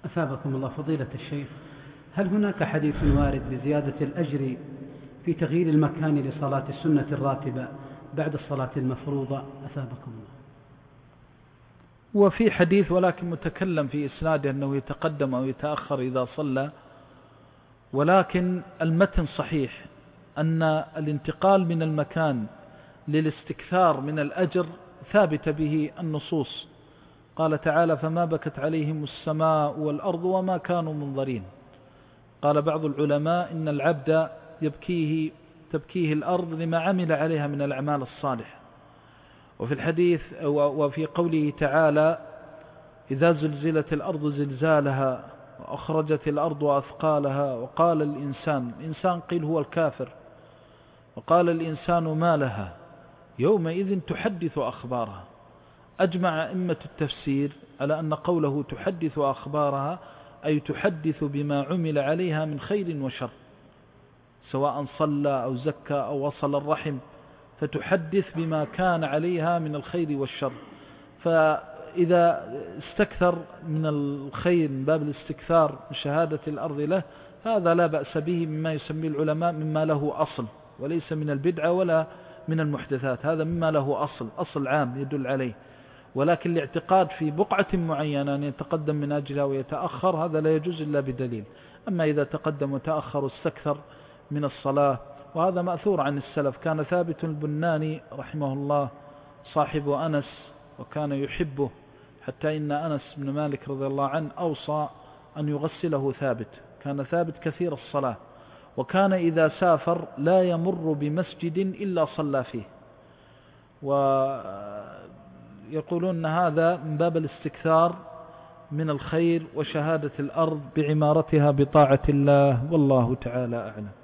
أثابكم الله فضيلة الشيخ، هل هناك حديث وارد بزيادة الأجر في تغيير المكان لصلاة السنة الراتبة بعد الصلاة المفروضة؟ أثابكم الله. وفي حديث ولكن متكلم في إسناده أنه يتقدم أو يتأخر إذا صلى، ولكن المتن صحيح أن الانتقال من المكان للاستكثار من الأجر ثابت به النصوص. قال تعالى: فما بكت عليهم السماء والأرض وما كانوا منظرين. قال بعض العلماء إن العبد تبكيه الأرض لما عمل عليها من الأعمال الصالحة. وفي الحديث وفي قوله تعالى: إذا زلزلت الأرض زلزالها وأخرجت الأرض أثقالها وقال الإنسان قيل هو الكافر، وقال الإنسان ما لها يومئذ تحدث أخبارها. أجمع أئمة التفسير على أن قوله تحدث أخبارها أي تحدث بما عمل عليها من خير وشر، سواء صلى أو زكى أو وصل الرحم، فتحدث بما كان عليها من الخير والشر. فإذا استكثر من الخير من باب الاستكثار بشهادة الأرض له، هذا لا بأس به، مما يسميه العلماء مما له أصل، وليس من البدعة ولا من المحدثات، هذا مما له أصل عام يدل عليه. ولكن الاعتقاد في بقعة معينة أن يتقدم من أجلها ويتأخر، هذا لا يجوز إلا بدليل. أما إذا تقدم وتأخر واستكثر من الصلاة، وهذا مأثور عن السلف. كان ثابت البناني رحمه الله صاحب أنس وكان يحبه، حتى إن أنس بن مالك رضي الله عنه أوصى أن يغسله ثابت. كان ثابت كثير الصلاة، وكان إذا سافر لا يمر بمسجد إلا صلى فيه. ويقولون هذا من باب الاستكثار من الخير وشهادة الأرض بعمارتها بطاعة الله، والله تعالى أعلم.